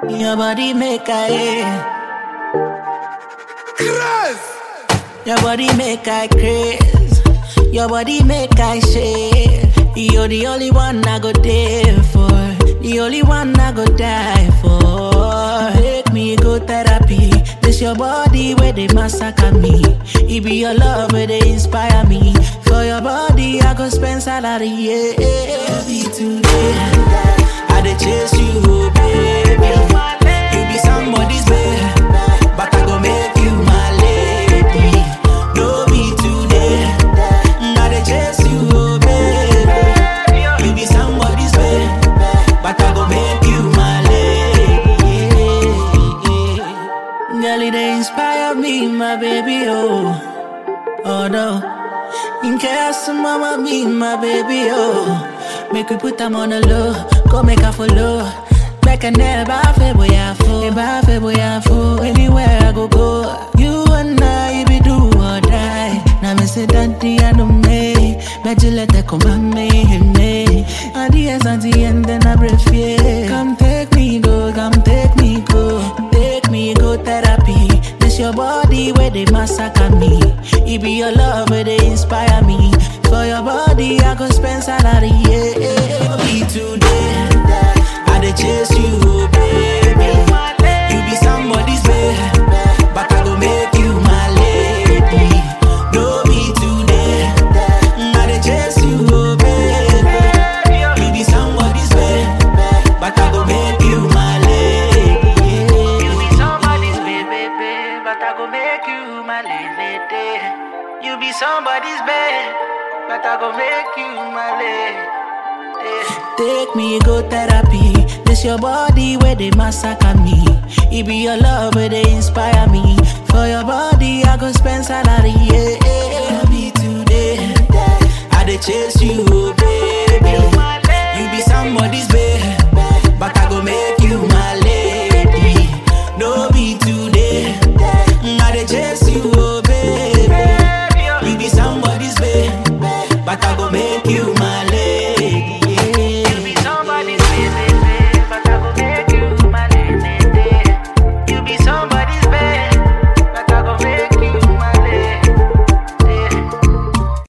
Your body make I craze. Your body make I craze. Your body make I shake. You're the only one I go there for. The only one I go die for. Take me go therapy. This your body where they massacre me. It be your love where they inspire me. For your body I go spend salary. Yeah. Be today I dey chase you, baby. You be somebody's babe, but I go make you my lady. No be today I dey chase you, baby. You be somebody's babe, but I go make you my lady. Girl, it dey inspire me, my baby, oh no. In case mama be my baby, oh. Make we put them on the low, go make her follow. Back and never feel boy I fall, never feel boy I fall. Anywhere I go, you and I be do or die. Now me say daddy I don't me, bet you let her come and me. At the end then I breathe yeah. Come take me go, take me go therapy. This your body where they massacre me. It be your love where they inspire me. For your body I go spend salary, yeah. Be today I dey chase you, baby. You be somebody's babe, but I go make you my lady. No be today I dey chase you, baby. You be somebody's babe, but I go make you my lady. You be somebody's babe, but I go make you my lady. You be somebody's babe, but I go make you my lady. Take me go therapy. This your body where they massacre me. It be your love where they inspire me. For your body I go spend salary, yeah. Be today I dey chase you.